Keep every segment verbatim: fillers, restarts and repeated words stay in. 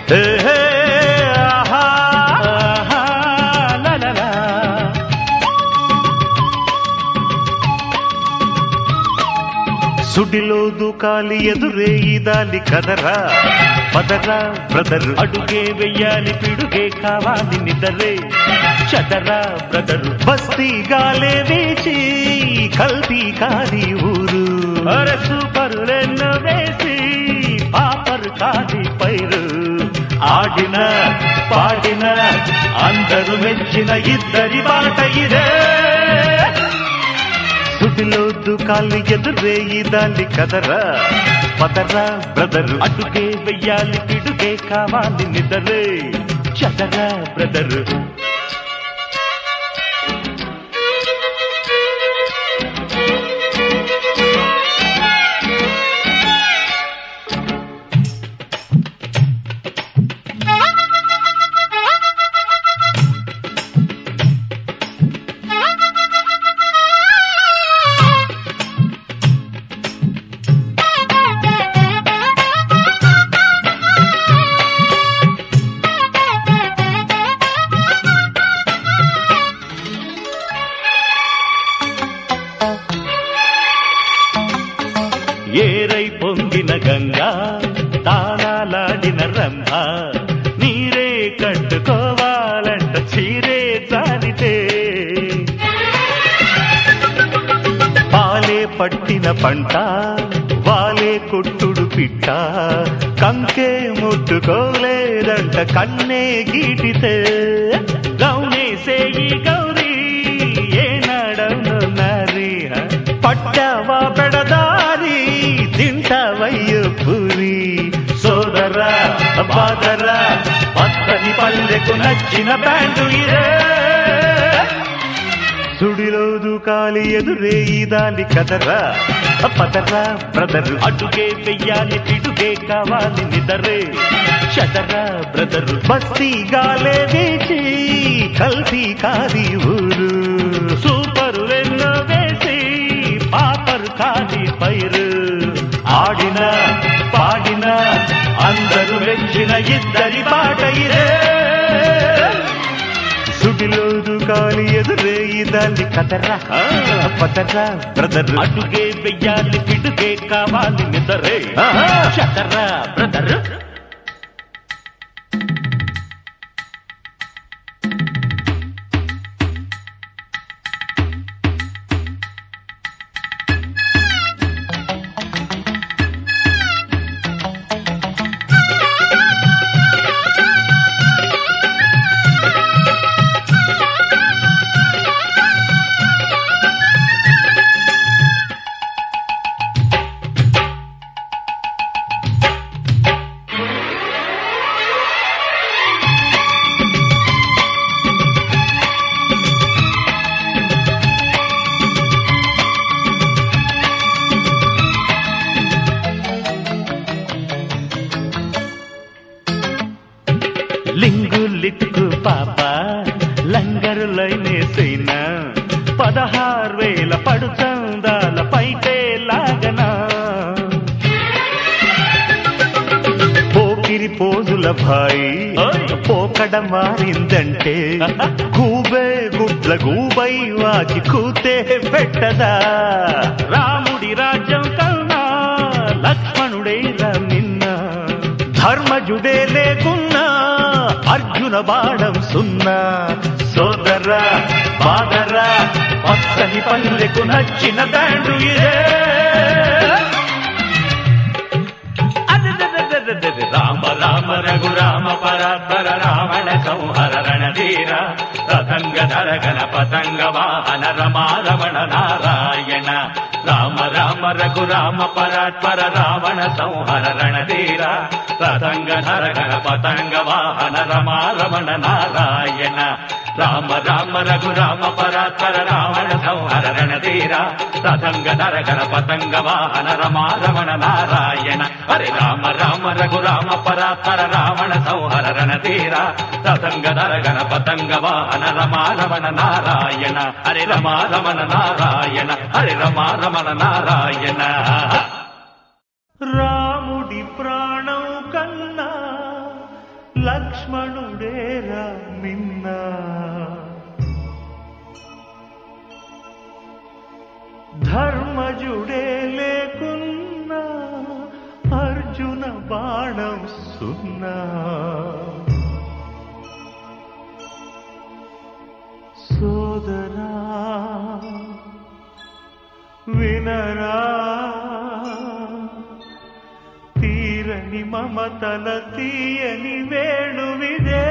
సుడిలో దూకాలి ఎదురే ఈదాలి కదరా పదరా బ్రదరు అడుగే వెయ్యాలి పిడుగే కావాలి నిదరే చదరా బ్రదరు బస్తీ గాలే వేచి కల్తీ కాది ఊరు అరే సూపరు రెన్ను వేసి పాపరు కాది పైరు ఆడిన పాడిన అందరూ మెచ్చిన ఇద్దరి బాట ఇదే సుడిలో దూకాలి ఎదురే ఈదాలి కదరా పదరా బ్రదరు అటుకే వెయ్యాలి పిడుగే కావాలి నిదరే చదరా బ్రదరు ఏరై పొంగిన గంగా తాళాలాడిన రంభ నీరే కట్టుకోవాలంట చీరే జారితే పాలే పట్టిన పంట వాలే కొట్టుడు పిట్ట కంకే ముట్టుకోలేదంట కన్నే గీటితే గౌనేసే ఈ గౌరీ ఏనాడవును నారీ పట్టవా పెడదారి తింటవయ్యో పూరి సోదరా బాదరా పచ్చని పల్లెకు నచ్చిన బ్యాండు ఇదే సుడిలో దూకాలి ఎదురే ఈదాలి కదరా పదరా బ్రదరు అటుకే వెయ్యాలి పిడుగే కావాలి నిదరే చదరా బ్రదరు బస్తీ గాలే వేసి కల్తీ కాది ఊరు సూపరు ఎన్నో వేసి పాపరు కాది పైరు ఆడిన పాడిన అందరూ మెచ్చిన ఇద్దరి పాట ఇదే సుడిలో దూకాలి ఎదురే ఈదాలి కదరా పదరా బ్రదరు అటుకే వెయ్యాలి పిడుగే కావాలి నిదరే చదరా బ్రదరు లింగు లిక్కు పాప లంగరులైనేసైనా పదహారు వేల పడుచందాల పైటే లాగనా పోకిరి పోజుల భాయి పోకడ మారిందంటే గూబే గుడ్ల గూబై వాకి కూతే పెట్టదా రాముడి రాజ్యం కన్నా లక్ష్మణుడే నిన్న ధర్మజుడే లేకున్నా అర్జున బాణం సున్నా సోదరా బాదరా పచ్చని పల్లెకు నచ్చిన బ్యాండు ఇదే రామ రామ రఘురామ పరాత్పర రావణ సంహర రణధీర రతంగ ధరగణ పతంగ వాహన రమారమణ నారాయణ రామ రామ రఘురామ పరాత్పర రావణ సంహర రణధీర రతంగ ధరగణ పతంగ వాహన రమారమణ నారాయణ రామ రామ రఘురామ పరాత్పర రావణ సంహర రణధీర రతంగ ధరగణ పతంగ వాహన రమారమణ నారాయణ హరే రామ రామ రఘురామ పరాత్పర రావణ సంహర రణధీర రతంగ ధరగణ పతంగ వాహన రమారమణ నారాయణ హరే రమారమణ నారాయణ హరే రమారమణ నారాయణ రాముడి ప్రాణం కన్నా బాణం సున్నా. సోదరా వినరా, తీరని మమతల తీయని వేణువిదే.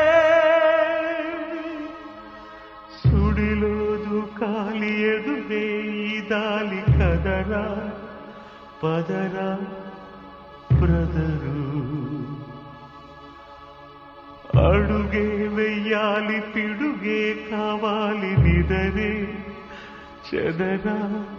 సుడిలోదు కాలి ఎదురే ఈ దాలి కదరా, పదరా బ్రదరు. అడుగే వెయ్యాలి, పిడుగే కావాలి, నిదరే చెదరా